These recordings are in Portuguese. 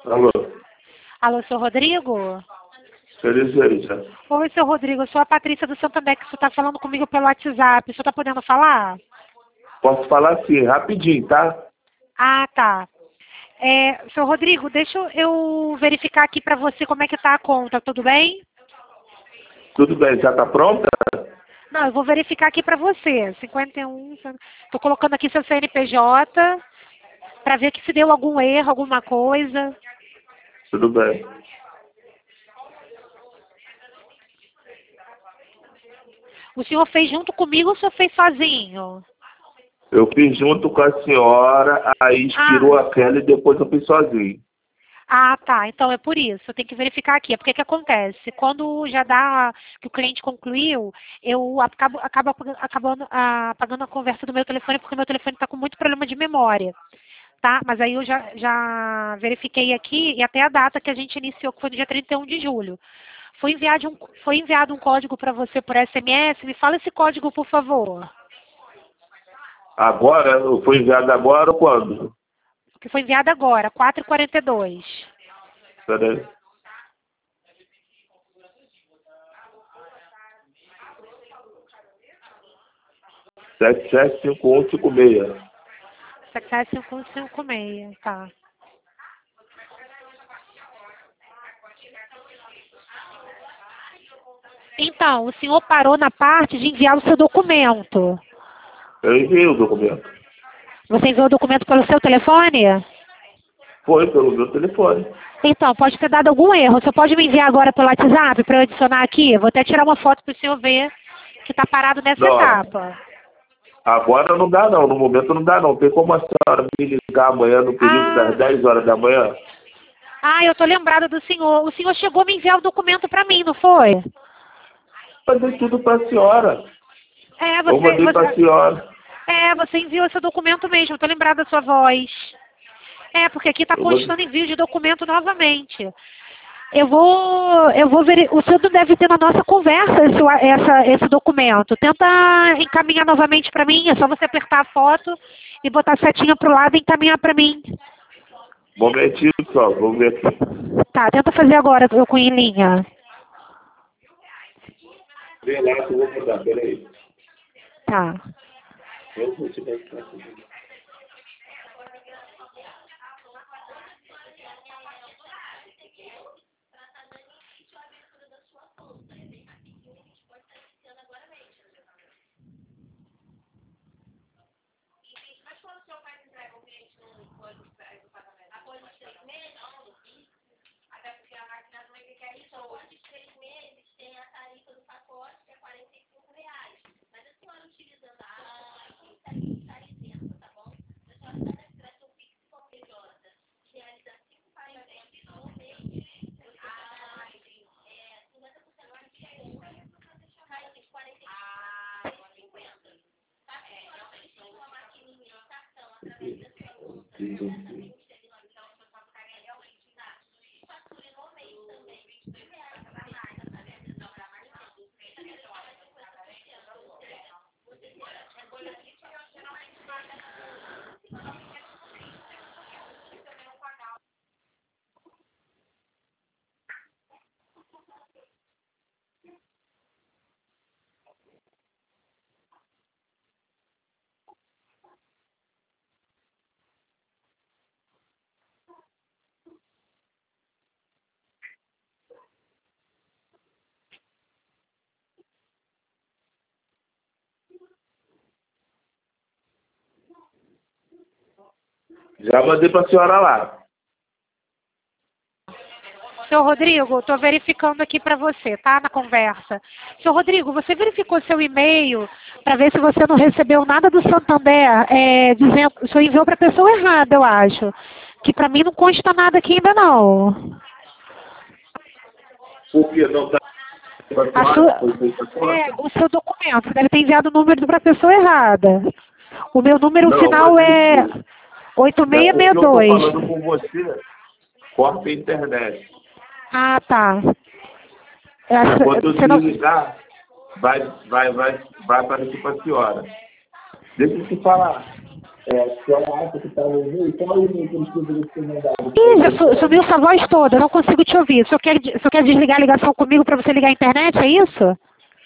Alô, Alô, seu Rodrigo? Felizeza. Oi, seu Rodrigo, eu sou a Patrícia do Santander, que você está falando comigo pelo WhatsApp. O senhor está podendo falar? Posso falar assim, rapidinho, tá? Ah, tá. Seu Rodrigo, deixa eu verificar aqui para você como é que tá a conta, tudo bem? Tudo bem, já tá pronta? Não, eu vou verificar aqui para você. 51, tô colocando aqui seu CNPJ para ver que se deu algum erro, alguma coisa. Tudo bem. O senhor fez junto comigo ou o senhor fez sozinho? Eu fiz junto com a senhora, aí expirou aquela e depois eu fiz sozinho. Ah, tá. Então é por isso. Eu tenho que verificar aqui. É porque que acontece? Quando já dá que o cliente concluiu, eu acabo apagando a conversa do meu telefone porque o meu telefone está com muito problema de memória. Tá? Mas aí eu já verifiquei aqui e até a data que a gente iniciou, que foi no dia 31 de julho. Foi enviado um código para você por SMS. Me fala esse código, por favor. Agora, foi enviado agora ou quando? Que foi enviado agora, 4h42. Peraí. 775156. 75156, tá. Então, o senhor parou na parte de enviar o seu documento. Eu enviei o documento. Você enviou o documento pelo seu telefone? Foi pelo meu telefone. Então, pode ter dado algum erro. Você pode me enviar agora pelo WhatsApp para eu adicionar aqui? Vou até tirar uma foto para o senhor ver que está parado nessa Não, etapa. agora não dá não, no momento não dá não. Tem como a senhora me ligar amanhã no período das 10 horas da manhã? Eu tô lembrada do senhor. O senhor chegou a me enviar o documento para mim, não foi? Mandei tudo para a senhora. É, Eu mandei para a senhora. você enviou esse documento mesmo. Eu tô lembrada da sua voz. Porque aqui está constando envio de documento novamente. Eu vou ver. O senhor deve ter na nossa conversa esse documento. Tenta encaminhar novamente para mim. É só você apertar a foto e botar a setinha para o lado e encaminhar para mim. Momentinho só, vou ver aqui. Tá, tenta fazer agora, eu com em linha. Vê lá que eu vou mudar, peraí. Tá. Eu vou te mostrar aqui. Já mandei para a senhora lá. Seu Rodrigo, estou verificando aqui para você, tá? Na conversa. Seu Rodrigo, você verificou seu e-mail para ver se você não recebeu nada do Santander, dizendo, o senhor enviou para a pessoa errada, eu acho. Que para mim não consta nada aqui ainda não. Por que não está? O seu documento deve ter enviado o número para a pessoa errada. O meu número final é 8662. Eu estou falando com você, corta a internet. Ah, tá. Quando eu desligar, vai aparecer para a senhora. Deixa eu te falar. Qual a ata que está no e-mail? Qual é o e-mail que eles deveriam ser mandados? Ih, sumiu sua voz toda, eu não consigo te ouvir. O senhor quer desligar a ligação comigo para você ligar a internet, é isso?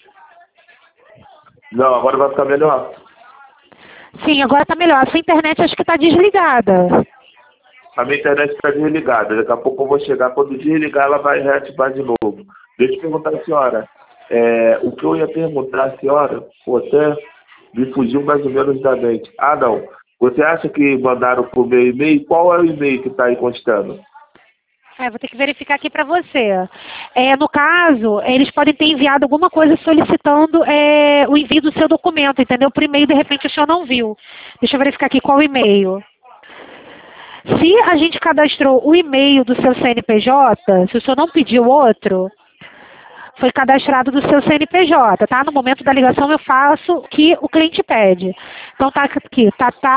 Não, agora vai ficar melhor. Sim, agora tá melhor. A sua internet acho que tá desligada. A minha internet está desligada. Daqui a pouco eu vou chegar. Quando desligar, ela vai reativar de novo. Deixa eu perguntar à senhora. O que eu ia perguntar à senhora, até me fugiu mais ou menos da mente. Ah, não. Você acha que mandaram por meu e-mail? Qual é o e-mail que está aí constando? Vou ter que verificar aqui para você. No caso, eles podem ter enviado alguma coisa solicitando o envio do seu documento, entendeu? Por e-mail, de repente, o senhor não viu. Deixa eu verificar aqui qual e-mail. Se a gente cadastrou o e-mail do seu CNPJ, se o senhor não pediu outro, foi cadastrado do seu CNPJ, tá? No momento da ligação eu faço o que o cliente pede. Então tá aqui,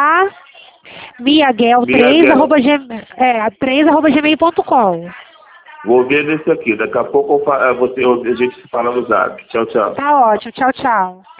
miaguel3@gmail.com. Vou ver nesse aqui. Daqui a pouco a gente se fala no zap. Tchau, tchau. Tá ótimo. Tchau, tchau.